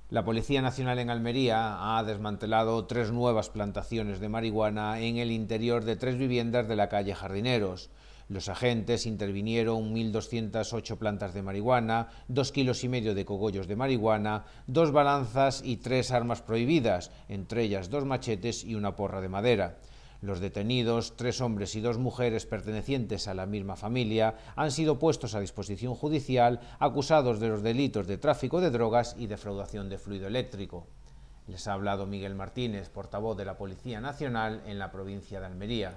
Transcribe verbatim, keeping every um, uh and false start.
La Policía Nacional en Almería ha desmantelado tres nuevas plantaciones de marihuana en el interior de tres viviendas de la calle Jardineros. Los agentes intervinieron mil doscientas ocho plantas de marihuana, dos kilos y medio de cogollos de marihuana, dos balanzas y tres armas prohibidas, entre ellas dos machetes y una porra de madera. Los detenidos, tres hombres y dos mujeres pertenecientes a la misma familia, han sido puestos a disposición judicial acusados de los delitos de tráfico de drogas y defraudación de fluido eléctrico. Les ha hablado Miguel Martínez, portavoz de la Policía Nacional en la provincia de Almería.